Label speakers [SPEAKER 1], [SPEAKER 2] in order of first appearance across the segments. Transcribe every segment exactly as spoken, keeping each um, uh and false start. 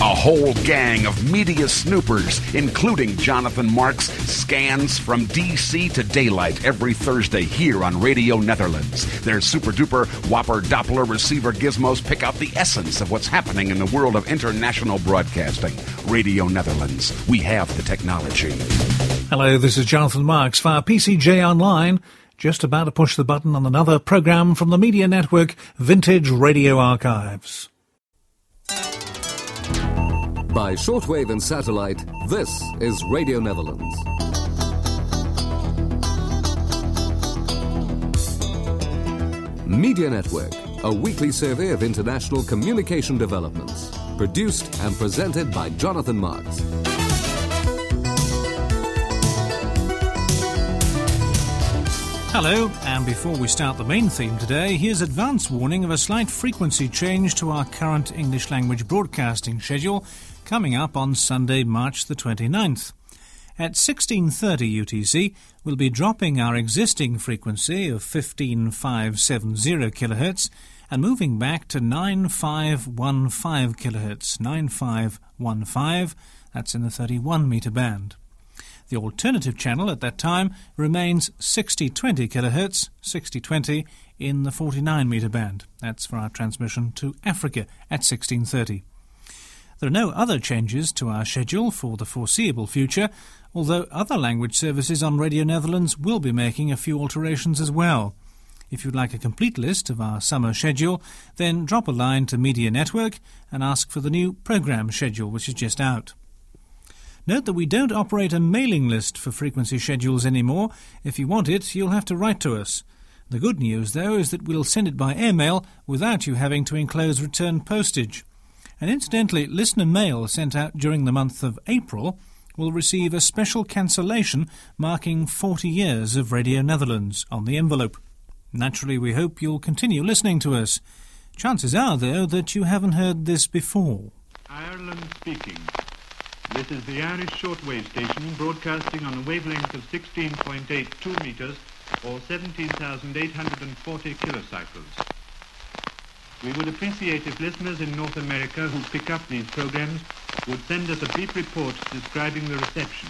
[SPEAKER 1] A whole gang of media snoopers, including Jonathan Marks, scans from D C to daylight every Thursday here on Radio Netherlands. Their super-duper whopper Doppler receiver gizmos pick out the essence of what's happening in the world of international broadcasting. Radio Netherlands. We have the technology.
[SPEAKER 2] Hello, this is Jonathan Marks via P C J Online. Just about to push the button on another programme from the media network Vintage Radio Archives.
[SPEAKER 3] By shortwave and satellite, this is Radio Netherlands. Media Network, a weekly survey of international communication developments. Produced and presented by Jonathan Marks.
[SPEAKER 2] Hello, and before we start the main theme today, here's advance warning of a slight frequency change to our current English language broadcasting schedule coming up on Sunday, March the twenty-ninth. At sixteen thirty U T C, we'll be dropping our existing frequency of fifteen thousand five hundred seventy kilohertz and moving back to nine thousand five hundred fifteen kilohertz, nine thousand five hundred fifteen, that's in the thirty-one metre band. The alternative channel at that time remains sixty twenty kilohertz, sixty twenty in the forty-nine metre band. That's for our transmission to Africa at sixteen thirty. There are no other changes to our schedule for the foreseeable future, although other language services on Radio Netherlands will be making a few alterations as well. If you'd like a complete list of our summer schedule, then drop a line to Media Network and ask for the new programme schedule, which is just out. Note that we don't operate a mailing list for frequency schedules anymore. If you want it, you'll have to write to us. The good news, though, is that we'll send it by airmail without you having to enclose return postage. And incidentally, listener mail sent out during the month of April will receive a special cancellation marking forty years of Radio Netherlands on the envelope. Naturally, we hope you'll continue listening to us. Chances are, though, that you haven't heard this before.
[SPEAKER 4] Ireland speaking. This is the Irish shortwave station broadcasting on a wavelength of sixteen point eight two metres or seventeen thousand eight hundred forty kilocycles. We would appreciate if listeners in North America who pick up these programs would send us a brief report describing the reception.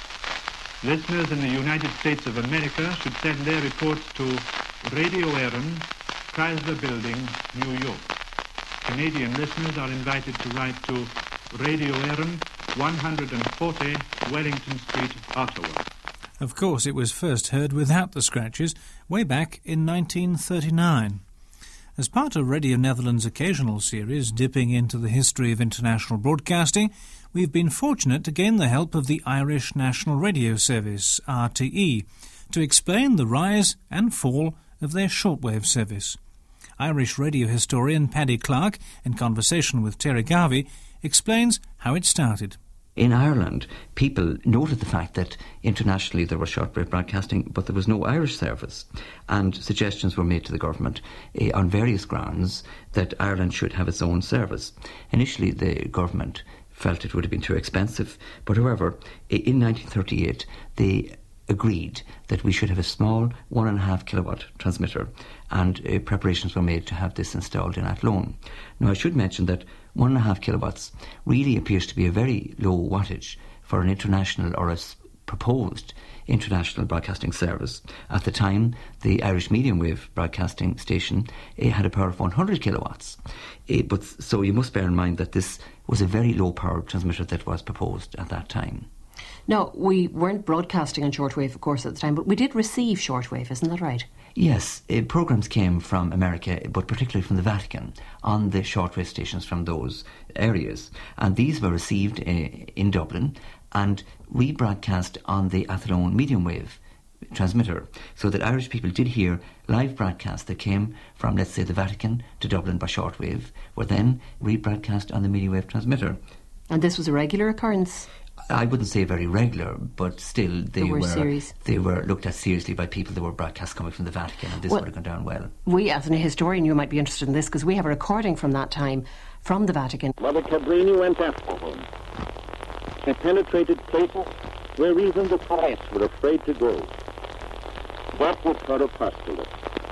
[SPEAKER 4] Listeners in the United States of America should send their reports to Radio Erin, Chrysler Building, New York. Canadian listeners are invited to write to Radio Erin, one forty Wellington Street, Ottawa.
[SPEAKER 2] Of course, it was first heard without the scratches way back in nineteen thirty-nine. As part of Radio Netherlands' occasional series dipping into the history of international broadcasting, we've been fortunate to gain the help of the Irish National Radio Service, R T E, to explain the rise and fall of their shortwave service. Irish radio historian Paddy Clark, in conversation with Terry Garvey, explains how it started.
[SPEAKER 5] In Ireland, people noted the fact that internationally there was shortwave broadcasting, but there was no Irish service. And suggestions were made to the government uh, on various grounds that Ireland should have its own service. Initially, the government felt it would have been too expensive, but however, in nineteen thirty-eight, they agreed that we should have a small one and a half kilowatt transmitter, and uh, preparations were made to have this installed in Athlone. Now, I should mention that one and a half kilowatts really appears to be a very low wattage for an international or a s- proposed international broadcasting service. At the time, the Irish medium wave broadcasting station uh, had a power of one hundred kilowatts. Uh, but so you must bear in mind that this was a very low powered transmitter that was proposed at that time.
[SPEAKER 6] Now, we weren't broadcasting on shortwave, of course, at the time, but we did receive shortwave, isn't that right?
[SPEAKER 5] Yes, uh, programmes came from America, but particularly from the Vatican, on the shortwave stations from those areas. And these were received uh, in Dublin and rebroadcast on the Athlone medium wave transmitter, so that Irish people did hear live broadcasts that came from, let's say, the Vatican to Dublin by shortwave, were then rebroadcast on the medium wave transmitter.
[SPEAKER 6] And this was a regular occurrence?
[SPEAKER 5] I wouldn't say very regular, but still they
[SPEAKER 6] were,
[SPEAKER 5] were
[SPEAKER 6] series.
[SPEAKER 5] they were looked at seriously by people. There were broadcasts coming from the Vatican, and this
[SPEAKER 6] well,
[SPEAKER 5] would have gone down well.
[SPEAKER 6] We, as a historian, you might be interested in this, because we have a recording from that time from the Vatican.
[SPEAKER 7] Mother Cabrini went after him. She penetrated places where even the poets were afraid to go. What was her apostolate?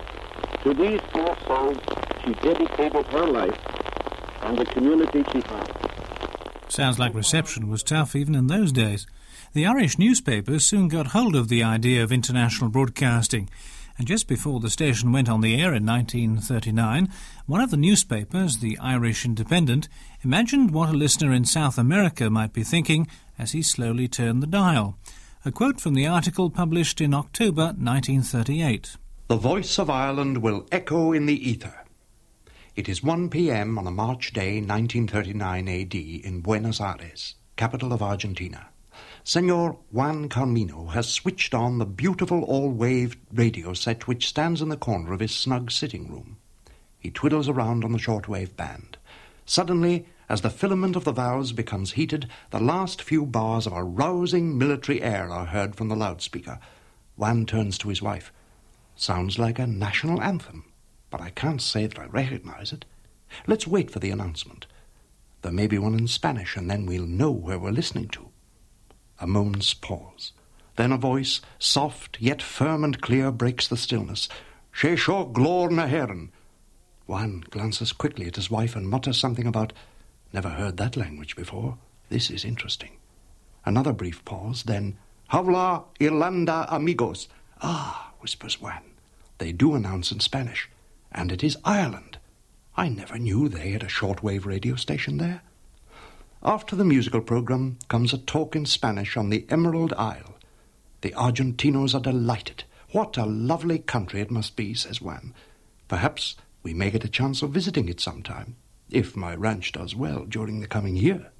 [SPEAKER 7] To these four souls she dedicated her life and the community she founded.
[SPEAKER 2] Sounds like reception was tough even in those days. The Irish newspapers soon got hold of the idea of international broadcasting, and just before the station went on the air in nineteen thirty-nine, one of the newspapers, the Irish Independent, imagined what a listener in South America might be thinking as he slowly turned the dial. A quote from the article published in October nineteen thirty-eight.
[SPEAKER 8] The voice of Ireland will echo in the ether. It is one p.m. on a March day, nineteen thirty-nine A D, in Buenos Aires, capital of Argentina. Senor Juan Carmino has switched on the beautiful all-wave radio set which stands in the corner of his snug sitting room. He twiddles around on the shortwave band. Suddenly, as the filament of the valves becomes heated, the last few bars of a rousing military air are heard from the loudspeaker. Juan turns to his wife. Sounds like a national anthem, but I can't say that I recognize it. Let's wait for the announcement. There may be one in Spanish, and then we'll know where we're listening to. A moment's pause. Then a voice, soft yet firm and clear, breaks the stillness. She sho glor na herren. Juan glances quickly at his wife and mutters something about, never heard that language before. This is interesting. Another brief pause, then, Habla Irlanda amigos. Ah, whispers Juan. They do announce in Spanish, and it is Ireland. I never knew they had a shortwave radio station there. After the musical program comes a talk in Spanish on the Emerald Isle. The Argentinos are delighted. What a lovely country it must be, says Juan. Perhaps we may get a chance of visiting it sometime, if my ranch does well during the coming year.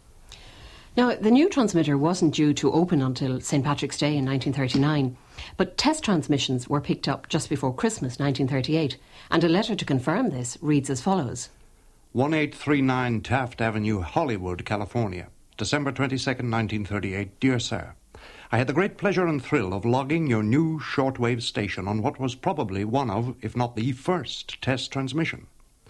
[SPEAKER 6] Now, the new transmitter wasn't due to open until Saint Patrick's Day in nineteen thirty-nine, but test transmissions were picked up just before Christmas nineteen thirty-eight, and a letter to confirm this reads as follows.
[SPEAKER 8] eighteen thirty-nine Taft Avenue, Hollywood, California, December twenty-second, nineteen thirty-eight. Dear Sir, I had the great pleasure and thrill of logging your new shortwave station on what was probably one of, if not the first, test transmission.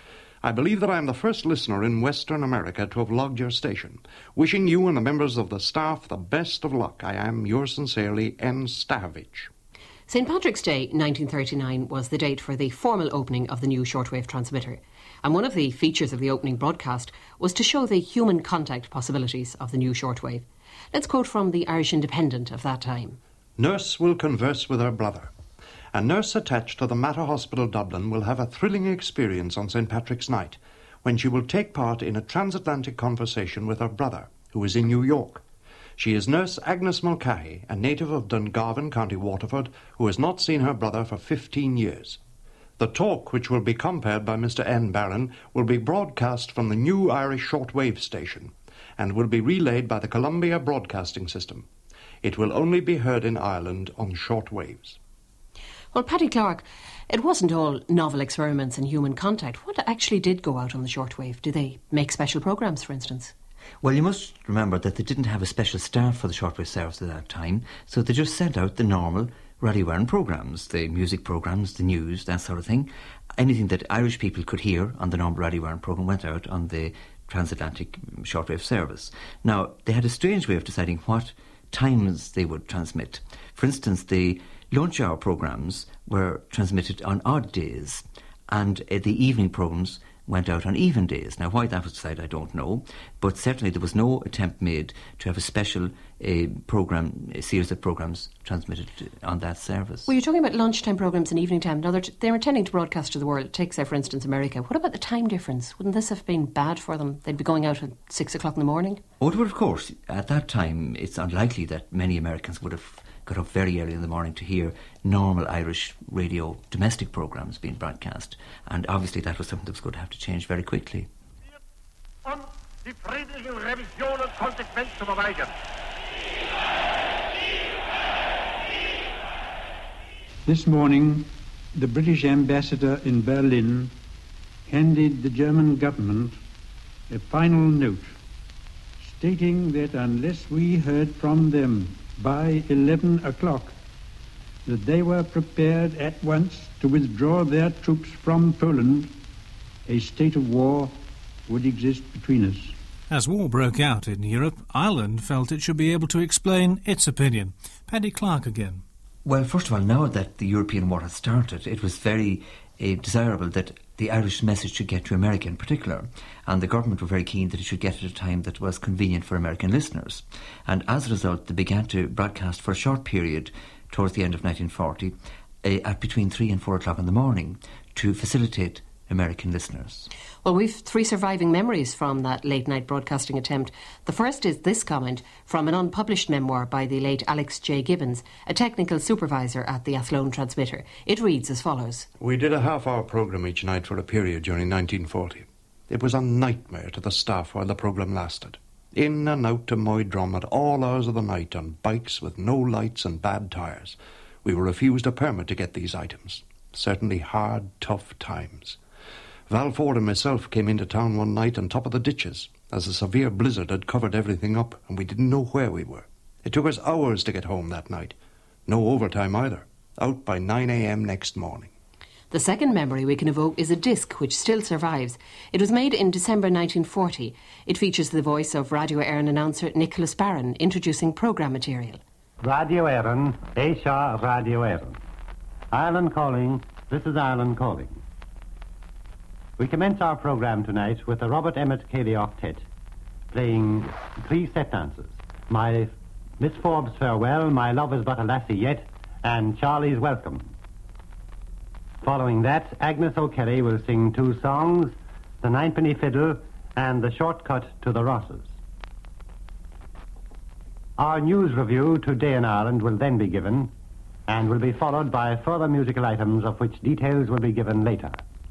[SPEAKER 8] I believe that I am the first listener in Western America to have logged your station. Wishing you and the members of the staff the best of luck, I am, yours sincerely, N. Stahovich.
[SPEAKER 6] Saint Patrick's Day nineteen thirty-nine was the date for the formal opening of the new shortwave transmitter, and one of the features of the opening broadcast was to show the human contact possibilities of the new shortwave. Let's quote from the Irish Independent of that time.
[SPEAKER 8] Nurse will converse with her brother. A nurse attached to the Mater Hospital Dublin will have a thrilling experience on Saint Patrick's night, when she will take part in a transatlantic conversation with her brother, who is in New York. She is Nurse Agnes Mulcahy, a native of Dungarvan, County Waterford, who has not seen her brother for fifteen years. The talk, which will be compared by Mister N. Barron, will be broadcast from the new Irish shortwave station and will be relayed by the Columbia Broadcasting System. It will only be heard in Ireland on shortwaves.
[SPEAKER 6] Well, Paddy Clark, it wasn't all novel experiments in human contact. What actually did go out on the shortwave? Did they make special programmes, for instance?
[SPEAKER 5] Well, you must remember that they didn't have a special staff for the shortwave service at that time, so they just sent out the normal radio Ireland programmes, the music programmes, the news, that sort of thing. Anything that Irish people could hear on the normal radio Ireland programme went out on the transatlantic shortwave service. Now, they had a strange way of deciding what times they would transmit. For instance, the lunch hour programmes were transmitted on odd days, and uh, the evening programmes went out on even days. Now, why that was decided, I don't know, but certainly there was no attempt made to have a special uh, programme, a series of programmes transmitted on that service.
[SPEAKER 6] Well, you're talking about lunchtime programmes and evening time. Now, they're, t- they're intending to broadcast to the world. Take, say, for instance, America. What about the time difference? Wouldn't this have been bad for them? They'd be going out at six o'clock in the morning?
[SPEAKER 5] Oh, well, of course. At that time, it's unlikely that many Americans would have got up very early in the morning to hear normal Irish radio domestic programmes being broadcast. And obviously that was something that was going to have to change very quickly.
[SPEAKER 9] This morning, the British ambassador in Berlin handed the German government a final note stating that unless we heard from them by eleven o'clock, that they were prepared at once to withdraw their troops from Poland, a state of war would exist between us.
[SPEAKER 2] As war broke out in Europe, Ireland felt it should be able to explain its opinion. Paddy Clark again.
[SPEAKER 5] Well, first of all, now that the European war had started, it was very uh, desirable that the Irish message should get to America in particular, and the government were very keen that it should get at a time that was convenient for American listeners. And as a result, they began to broadcast for a short period towards the end of nineteen forty uh, at between three and four o'clock in the morning to facilitate American listeners.
[SPEAKER 6] Well, we've three surviving memories from that late-night broadcasting attempt. The first is this comment from an unpublished memoir by the late Alex J. Gibbons, a technical supervisor at the Athlone transmitter. It reads as follows.
[SPEAKER 8] We did a half-hour programme each night for a period during nineteen forty. It was a nightmare to the staff while the programme lasted. In and out to Moydrum at all hours of the night on bikes with no lights and bad tyres. We were refused a permit to get these items. Certainly hard, tough times. Val Ford and myself came into town one night on top of the ditches, as a severe blizzard had covered everything up, and we didn't know where we were. It took us hours to get home that night. No overtime either. Out by nine a.m. next morning.
[SPEAKER 6] The second memory we can evoke is a disc which still survives. It was made in December nineteen forty. It features the voice of Radio Éireann announcer Nicholas Barron introducing programme material.
[SPEAKER 10] Radio Éireann, Asia Radio Éireann. Ireland calling, this is Ireland calling. We commence our programme tonight with the Robert Emmett Cayley Octet, playing three set dances. My Miss Forbes' Farewell, My Love Is But a Lassie Yet, and Charlie's Welcome. Following that, Agnes O'Kelly will sing two songs, The Ninepenny Fiddle and The Shortcut to the Rosses. Our news review, Today in Ireland, will then be given, and will be followed by further musical items of which details will be given later.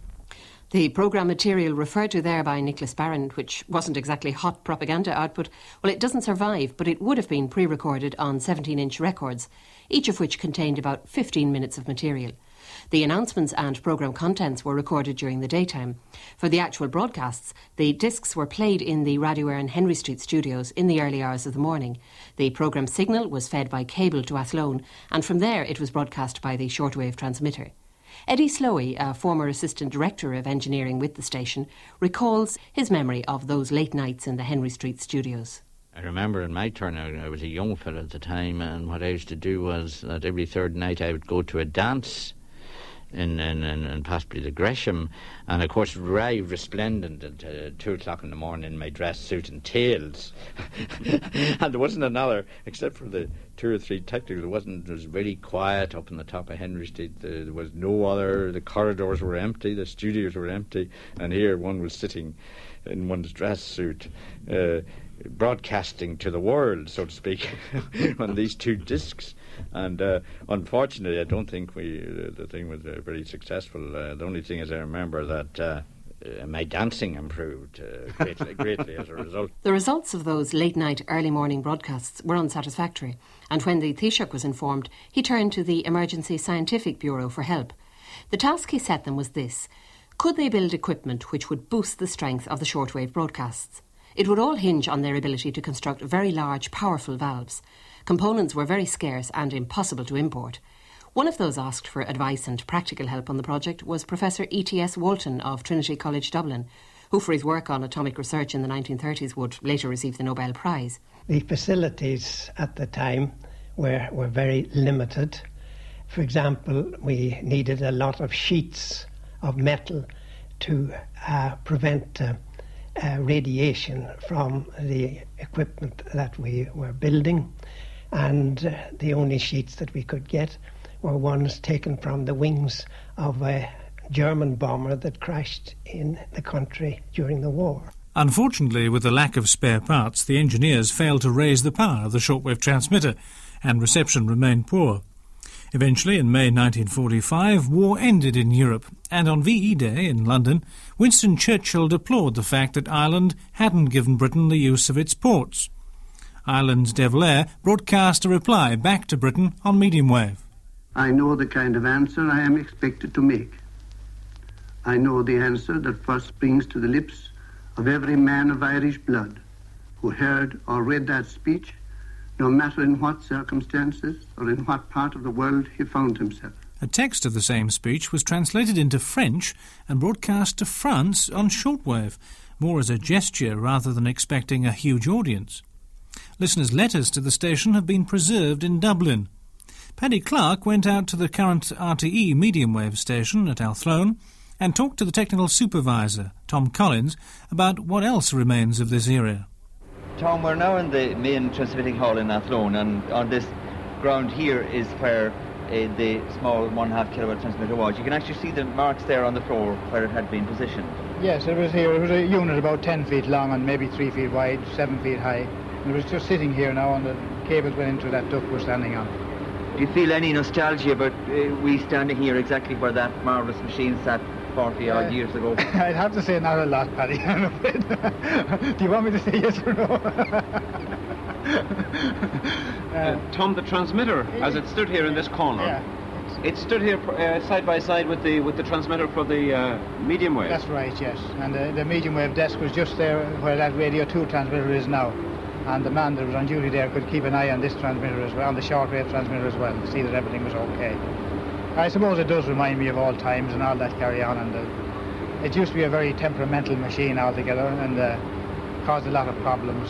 [SPEAKER 6] The programme material referred to there by Nicholas Barron, which wasn't exactly hot propaganda output, well, it doesn't survive, but it would have been pre-recorded on seventeen-inch records, each of which contained about fifteen minutes of material. The announcements and programme contents were recorded during the daytime. For the actual broadcasts, the discs were played in the Radio Éireann Henry Street studios in the early hours of the morning. The programme signal was fed by cable to Athlone, and from there it was broadcast by the shortwave transmitter. Eddie Slowey, a former assistant director of engineering with the station, recalls his memory of those late nights in the Henry Street studios.
[SPEAKER 11] I remember in my turn, I was a young fellow at the time, and what I used to do was that every third night I would go to a dance in, in, in, in possibly the Gresham, and of course arrive resplendent at uh, two o'clock in the morning in my dress suit and tails. And there wasn't another, except for the two or three technical, it wasn't, it was very quiet up on the top of Henry Street. There, there was no other, the corridors were empty, the studios were empty, and here one was sitting in one's dress suit, uh, broadcasting to the world, so to speak, on these two discs. And uh, unfortunately, I don't think we uh, the thing was uh, very successful. Uh, the only thing is I remember that uh, uh, my dancing improved uh, greatly, greatly as a result.
[SPEAKER 6] The results of those late-night, early-morning broadcasts were unsatisfactory, and when the Taoiseach was informed, he turned to the Emergency Scientific Bureau for help. The task he set them was this: could they build equipment which would boost the strength of the shortwave broadcasts? It would all hinge on their ability to construct very large, powerful valves. Components were very scarce and impossible to import. One of those asked for advice and practical help on the project was Professor E T S Walton of Trinity College Dublin, who for his work on atomic research in the nineteen thirties would later receive the Nobel Prize.
[SPEAKER 12] The facilities at the time were, were very limited. For example, we needed a lot of sheets of metal to uh, prevent uh, uh, radiation from the equipment that we were building. And uh, the only sheets that we could get were ones taken from the wings of a German bomber that crashed in the country during the war.
[SPEAKER 2] Unfortunately, with the lack of spare parts, the engineers failed to raise the power of the shortwave transmitter, and reception remained poor. Eventually, in May nineteen forty-five, war ended in Europe, and on V E Day in London, Winston Churchill deplored the fact that Ireland hadn't given Britain the use of its ports. Ireland's De Valera broadcast a reply back to Britain on medium wave.
[SPEAKER 13] I know the kind of answer I am expected to make. I know the answer that first springs to the lips of every man of Irish blood who heard or read that speech, no matter in what circumstances or in what part of the world he found himself.
[SPEAKER 2] A text of the same speech was translated into French and broadcast to France on shortwave, more as a gesture rather than expecting a huge audience. Listeners' letters to the station have been preserved in Dublin. Paddy Clark went out to the current R T E medium wave station at Athlone and talked to the technical supervisor, Tom Collins, about what else remains of this area.
[SPEAKER 14] Tom, we're now in the main transmitting hall in Athlone, and on this ground here is where uh, the small one and a half kilowatt transmitter was. You can actually see the marks there on the floor where it had been positioned.
[SPEAKER 15] Yes, it was here. It was a unit about ten feet long and maybe three feet wide, seven feet high. It was just sitting here now, and the cables went into that duct we're standing on.
[SPEAKER 14] Do you feel any nostalgia about uh, we standing here exactly where that marvellous machine sat forty odd uh, years ago?
[SPEAKER 15] I'd have to say not a lot, Paddy. I'm afraid. Do you want me to say yes or no?
[SPEAKER 16] uh, uh, Tom, the transmitter, as it stood here in this corner,
[SPEAKER 15] yeah.
[SPEAKER 16] It stood here uh, side by side with the with the transmitter for the uh, medium wave.
[SPEAKER 15] That's right, yes. And the, the medium wave desk was just there where that Radio two transmitter is now. And the man that was on duty there could keep an eye on this transmitter as well, on the shortwave transmitter as well, to see that everything was okay. I suppose it does remind me of old times and all that carry on. And uh, it used to be a very temperamental machine altogether, and uh, caused a lot of problems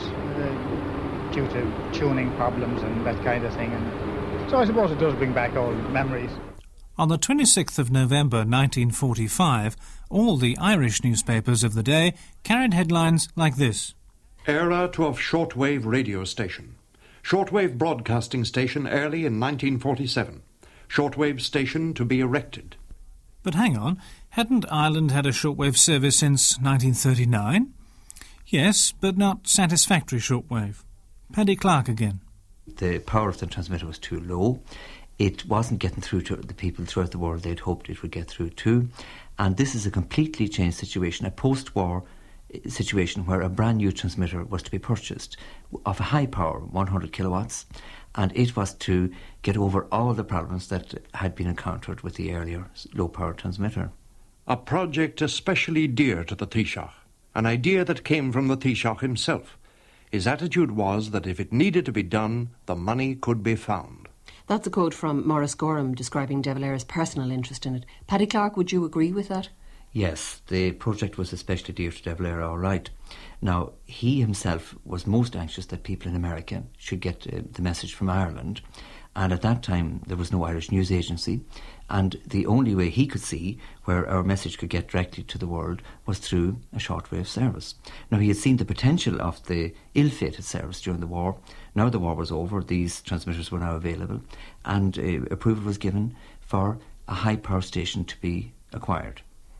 [SPEAKER 15] uh, due to tuning problems and that kind of thing. And so I suppose it does bring back old memories.
[SPEAKER 2] On the twenty-sixth of November nineteen forty-five, all the Irish newspapers of the day carried headlines like this.
[SPEAKER 8] Era to a shortwave radio station. Shortwave broadcasting station early in nineteen forty-seven. Shortwave station to be erected.
[SPEAKER 2] But hang on, hadn't Ireland had a shortwave service since nineteen thirty-nine? Yes, but not satisfactory shortwave. Paddy Clark again.
[SPEAKER 5] The power of the transmitter was too low. It wasn't getting through to the people throughout the world they'd hoped it would get through to. And this is a completely changed situation, a post-war situation where a brand new transmitter was to be purchased of a high power, one hundred kilowatts, and it was to get over all the problems that had been encountered with the earlier low power transmitter.
[SPEAKER 8] A project especially dear to the Taoiseach, an idea that came from the Taoiseach himself. His attitude was that if it needed to be done, the money could be found.
[SPEAKER 6] That's a quote from Maurice Gorham describing De Valera's personal interest in it. Paddy Clark, would you agree with that?
[SPEAKER 5] Yes, the project was especially dear to De Valera, all right. Now, he himself was most anxious that people in America should get uh, the message from Ireland. And at that time, there was no Irish news agency. And the only way he could see where our message could get directly to the world was through a shortwave service. Now, he had seen the potential of the ill-fated service during the war. Now the war was over, these transmitters were now available, and uh, approval was given for a high-power station to be acquired.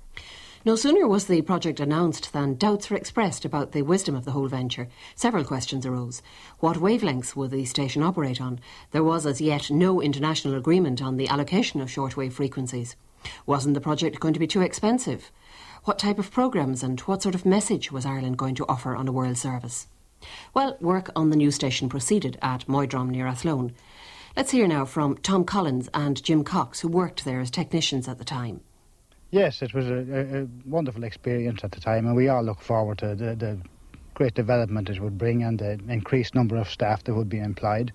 [SPEAKER 6] No sooner was the project announced than doubts were expressed about the wisdom of the whole venture. Several questions arose. What wavelengths would the station operate on? There was as yet no international agreement on the allocation of shortwave frequencies. Wasn't the project going to be too expensive? What type of programmes and what sort of message was Ireland going to offer on a world service? Well, work on the new station proceeded at Moydrum near Athlone. Let's hear now from Tom Collins and Jim Cox, who worked there as technicians at the time.
[SPEAKER 15] Yes, it was a, a, a wonderful experience at the time, and we all look forward to the, the great development it would bring and the increased number of staff that would be employed.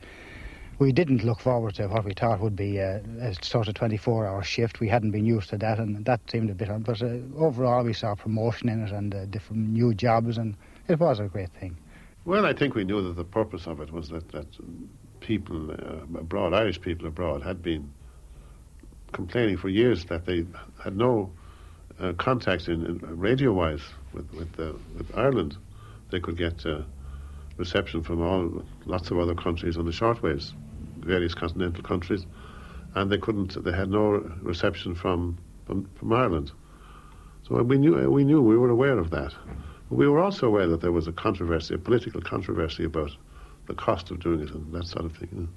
[SPEAKER 15] We didn't look forward to what we thought would be a, a sort of twenty-four hour shift. We hadn't been used to that, and that seemed a bit odd. But uh, overall, we saw promotion in it and uh, different new jobs, and it was a great thing.
[SPEAKER 17] Well, I think we knew that the purpose of it was that, that people uh, abroad, Irish people abroad, had been complaining for years that they had no uh, contact in, in radio-wise with with, uh, with Ireland. They could get uh, reception from all lots of other countries on the shortwaves, various continental countries, and they couldn't. They had no reception from from, from Ireland. So we knew we knew we were aware of that. But we were also aware that there was a controversy, a political controversy about the cost of doing it and that sort of thing. You know.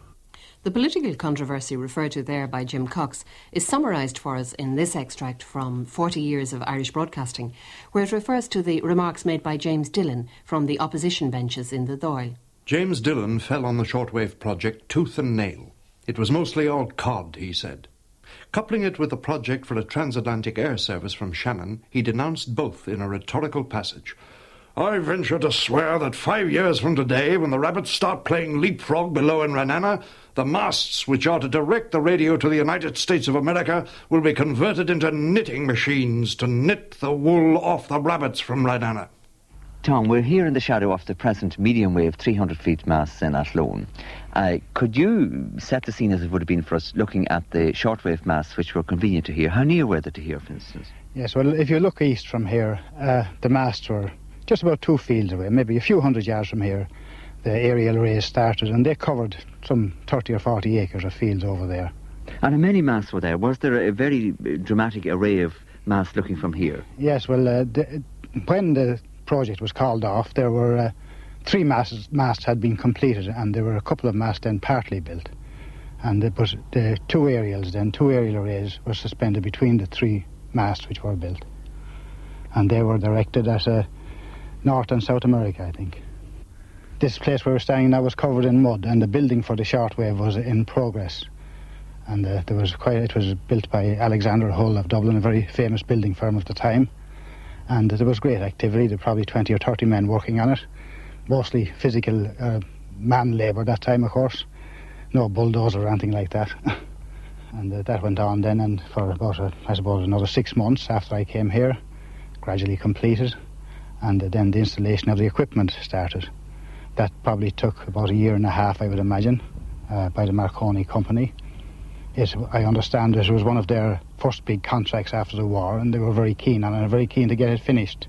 [SPEAKER 6] The political controversy referred to there by Jim Cox is summarised for us in this extract from forty years of Irish broadcasting, where it refers to the remarks made by James Dillon from the opposition benches in the Dáil.
[SPEAKER 8] James Dillon fell on the shortwave project tooth and nail. It was mostly all cod, he said. Coupling it with the project for a transatlantic air service from Shannon, he denounced both in a rhetorical passage. I venture to swear that five years from today, when the rabbits start playing leapfrog below in Renana, the masts which are to direct the radio to the United States of America will be converted into knitting machines to knit the wool off the rabbits from Renana.
[SPEAKER 14] Tom, we're here in the shadow of the present medium wave three hundred feet mast in Athlone. Uh, could you set the scene as it would have been for us looking at the shortwave masts which were convenient to hear? How near were they to hear, for instance?
[SPEAKER 15] Yes, well, if you look east from here, uh, the masts were just about two fields away, maybe a few hundred yards from here. The aerial arrays started, and they covered some thirty or forty acres of fields over there.
[SPEAKER 14] And how many masts were there? Was there a very dramatic array of masts looking from here?
[SPEAKER 15] Yes, well, uh, the, when the project was called off, there were uh, three masts, masts had been completed, and there were a couple of masts then partly built. And it was the two aerials then, two aerial arrays were suspended between the three masts which were built. And they were directed at uh, North and South America, I think. This place where we're standing now was covered in mud, and the building for the shortwave was in progress. And uh, there was quite, it was built by Alexander Hull of Dublin, a very famous building firm of the time. And uh, there was great activity. There were probably twenty or thirty men working on it. Mostly physical uh, man labour that time, of course. No bulldozer or anything like that. And uh, that went on then, and for about, uh, I suppose, another six months after I came here, gradually completed. And uh, then the installation of the equipment started. That probably took about a year and a half, I would imagine, uh, by the Marconi company. It, I understand it was one of their first big contracts after the war, and they were very keen on it, and very keen to get it finished.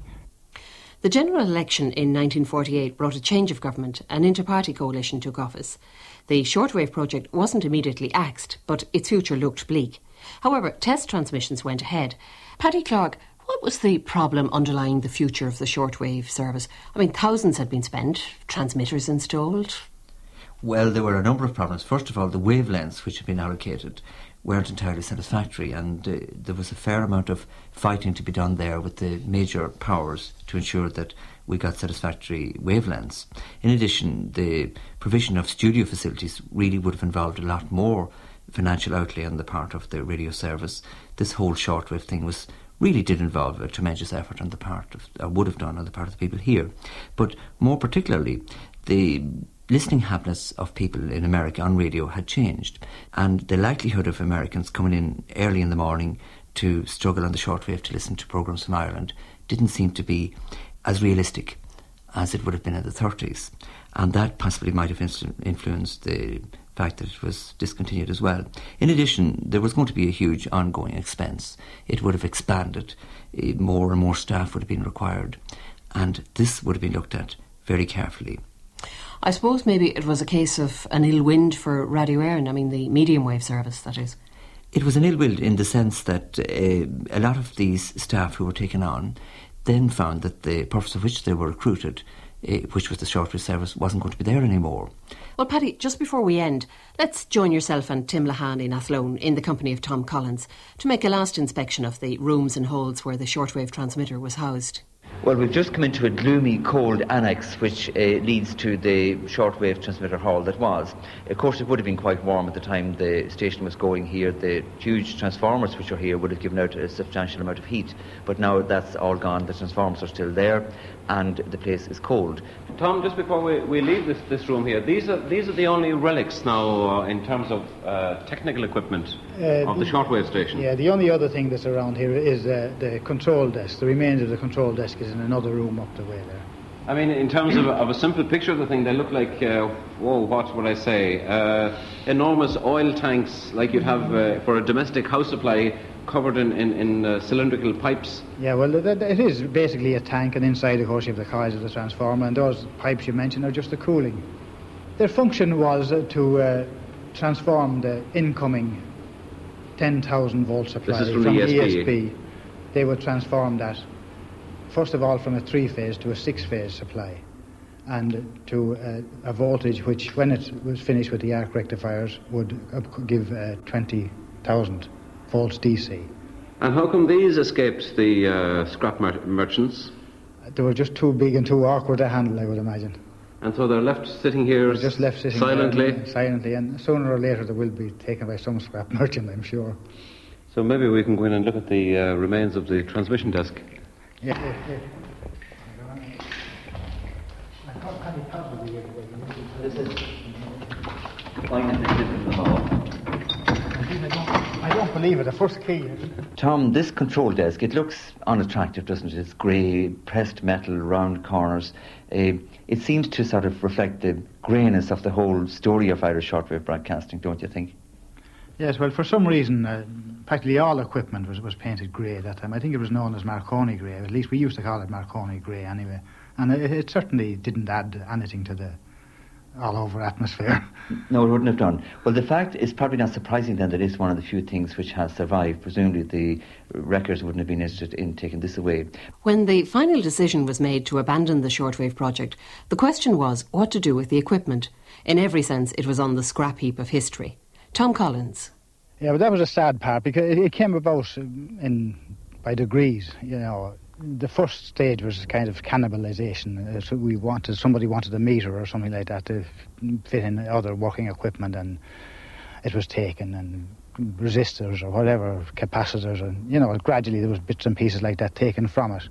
[SPEAKER 6] The general election in nineteen forty-eight brought a change of government. An inter-party coalition took office. The shortwave project wasn't immediately axed, but its future looked bleak. However, test transmissions went ahead. Paddy Clark, what was the problem underlying the future of the shortwave service? I mean, thousands had been spent, transmitters installed.
[SPEAKER 5] Well, there were a number of problems. First of all, the wavelengths which had been allocated weren't entirely satisfactory, and uh, there was a fair amount of fighting to be done there with the major powers to ensure that we got satisfactory wavelengths. In addition, the provision of studio facilities really would have involved a lot more financial outlay on the part of the radio service. This whole shortwave thing was really did involve a tremendous effort on the part of, or would have done on the part of the people here. But more particularly, the listening habits of people in America on radio had changed, and the likelihood of Americans coming in early in the morning to struggle on the shortwave to listen to programmes from Ireland didn't seem to be as realistic as it would have been in the thirties, and that possibly might have influ- influenced the fact that it was discontinued as well. In addition, there was going to be a huge ongoing expense. It would have expanded, more and more staff would have been required, and this would have been looked at very carefully.
[SPEAKER 6] I suppose maybe it was a case of an ill wind for Radio Éireann, I mean the medium wave service, that is.
[SPEAKER 5] It was an ill wind in the sense that uh, a lot of these staff who were taken on then found that the purpose of which they were recruited, uh, which was the shortwave service, wasn't going to be there anymore.
[SPEAKER 6] Well, Paddy, just before we end, let's join yourself and Tim Lahan in Athlone in the company of Tom Collins to make a last inspection of the rooms and holds where the shortwave transmitter was housed.
[SPEAKER 14] Well, we've just come into a gloomy, cold annex which uh, leads to the shortwave transmitter hall that was. Of course, it would have been quite warm at the time the station was going here. The huge transformers which are here would have given out a substantial amount of heat. But now that's all gone. The transformers are still there and the place is cold.
[SPEAKER 16] Tom, just before we, we leave this, this room here, these are these are the only relics now uh, in terms of uh, technical equipment uh, of the shortwave station.
[SPEAKER 15] Yeah, the only other thing that's around here is uh, the control desk. The remainder of the control desk is in another room up the way there.
[SPEAKER 16] I mean, in terms of, of a simple picture of the thing, they look like, uh, whoa, what would I say, uh, enormous oil tanks like you'd have uh, for a domestic house supply, covered in, in, in uh, cylindrical pipes.
[SPEAKER 15] Yeah, well, it, it is basically a tank, and inside, of course, you have the coils of the transformer, and those pipes you mentioned are just the cooling. Their function was uh, to uh, transform the incoming ten thousand volt supply
[SPEAKER 16] this is from,
[SPEAKER 15] from
[SPEAKER 16] E S P.
[SPEAKER 15] E S P. They would transform that, first of all, from a three-phase to a six-phase supply, and to uh, a voltage which, when it was finished with the arc rectifiers, would uh, give uh, twenty thousand volts D C.
[SPEAKER 16] And how come these escaped the uh, scrap mer- merchants?
[SPEAKER 15] They were just too big and too awkward to handle, I would imagine.
[SPEAKER 16] And so they're left sitting here
[SPEAKER 15] they're just left sitting
[SPEAKER 16] silently?
[SPEAKER 15] There, silently, and sooner or later they will be taken by some scrap merchant, I'm sure.
[SPEAKER 16] So maybe we can go in and look at the uh, remains of the transmission desk.
[SPEAKER 15] Yeah, yeah, yeah.
[SPEAKER 14] This is fine and different from all.
[SPEAKER 15] I don't, I don't believe it. The first key.
[SPEAKER 5] Tom, this control desk, it looks unattractive, doesn't it? It's grey, pressed metal, round corners. Uh, it seems to sort of reflect the greyness of the whole story of Irish shortwave broadcasting, don't you think?
[SPEAKER 15] Yes, well, for some reason, uh, practically all equipment was, was painted grey at that time. I think it was known as Marconi grey. At least we used to call it Marconi grey anyway. And it, it certainly didn't add anything to the all-over atmosphere.
[SPEAKER 5] No, it wouldn't have done. Well, the fact is probably not surprising then that it's one of the few things which has survived. Presumably the records wouldn't have been interested in taking this away.
[SPEAKER 6] When the final decision was made to abandon the shortwave project, the question was what to do with the equipment. In every sense, it was on the scrap heap of history. Tom Collins.
[SPEAKER 15] Yeah, but that was a sad part because it, it came about in by degrees, you know. The first stage was kind of cannibalisation. Uh, so we wanted somebody wanted a meter or something like that to fit in other working equipment, and it was taken, and resistors or whatever, capacitors, and you know, gradually there was bits and pieces like that taken from it.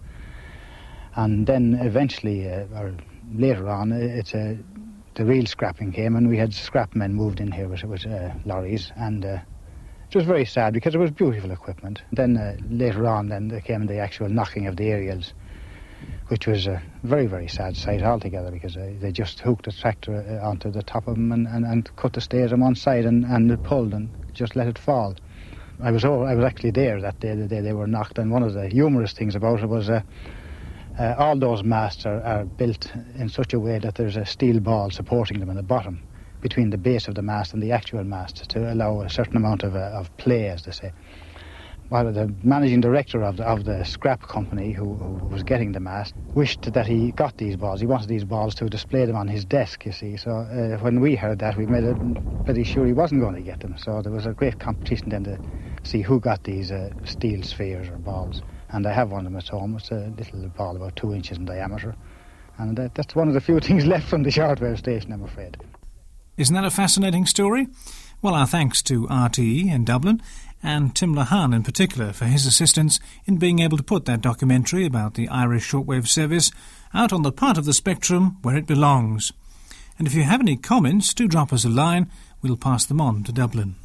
[SPEAKER 15] And then eventually, uh, or later on, it's a. Uh, the real scrapping came, and we had scrap men moved in here with, with uh, lorries, and uh, it was very sad because it was beautiful equipment. Then uh, later on, then there came the actual knocking of the aerials, which was a very, very sad sight altogether because uh, they just hooked the tractor uh, onto the top of them and, and, and cut the stairs on one side and, and it pulled and just let it fall. I was over, I was actually there that day, the day they were knocked, and one of the humorous things about it was uh, Uh, all those masts are, are built in such a way that there's a steel ball supporting them in the bottom between the base of the mast and the actual mast to allow a certain amount of, uh, of play, as they say. Well, the managing director of the, of the scrap company who, who was getting the mast wished that he got these balls. He wanted these balls to display them on his desk, you see. So uh, when we heard that, we made it pretty sure he wasn't going to get them. So there was a great competition then to see who got these uh, steel spheres or balls. And I have one of them at home. It's a little ball about two inches in diameter. And that, that's one of the few things left from the shortwave station, I'm afraid.
[SPEAKER 2] Isn't that a fascinating story? Well, our thanks to R T E in Dublin and Tim Lahan in particular for his assistance in being able to put that documentary about the Irish shortwave service out on the part of the spectrum where it belongs. And if you have any comments, do drop us a line. We'll pass them on to Dublin.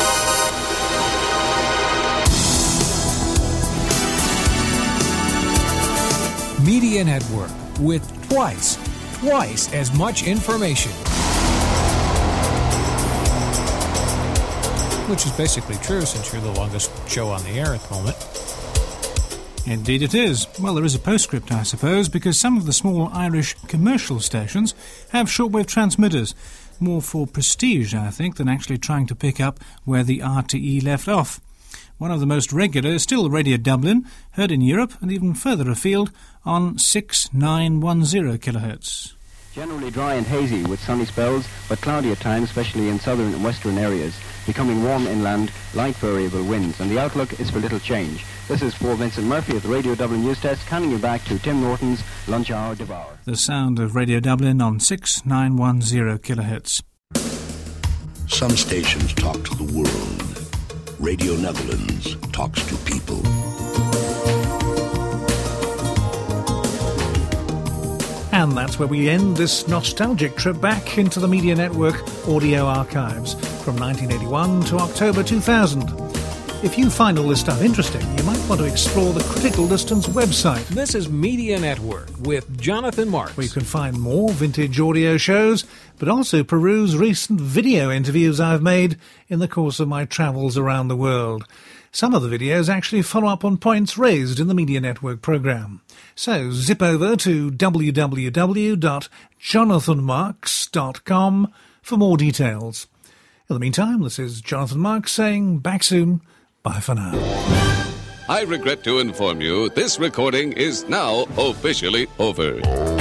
[SPEAKER 18] Media Network with twice, twice as much information. Which is basically true since you're the longest show on the air at the moment.
[SPEAKER 2] Indeed it is. Well, there is a postscript, I suppose, because some of the small Irish commercial stations have shortwave transmitters. More for prestige, I think, than actually trying to pick up where the R T E left off. One of the most regular is still Radio Dublin, heard in Europe and even further afield on six nine one zero kilohertz.
[SPEAKER 19] Generally dry and hazy with sunny spells, but cloudy at times, especially in southern and western areas. Becoming warm inland, light variable winds, and the outlook is for little change. This is for Vincent Murphy at the Radio Dublin News Desk, handing you back to Tim Norton's Lunch Hour Devour.
[SPEAKER 2] The sound of Radio Dublin on six nine one zero kilohertz.
[SPEAKER 20] Some stations talk to the world. Radio Netherlands talks to people.
[SPEAKER 2] And that's where we end this nostalgic trip back into the Media Network audio archives from nineteen eighty-one to October two thousand. If you find all this stuff interesting, you might want to explore the Critical Distance website.
[SPEAKER 18] This is Media Network with Jonathan Marks,
[SPEAKER 2] where you can find more vintage audio shows, but also peruse recent video interviews I've made in the course of my travels around the world. Some of the videos actually follow up on points raised in the Media Network programme. So zip over to w w w dot jonathan marks dot com for more details. In the meantime, this is Jonathan Marks saying back soon. Bye for now.
[SPEAKER 21] I regret to inform you this recording is now officially over.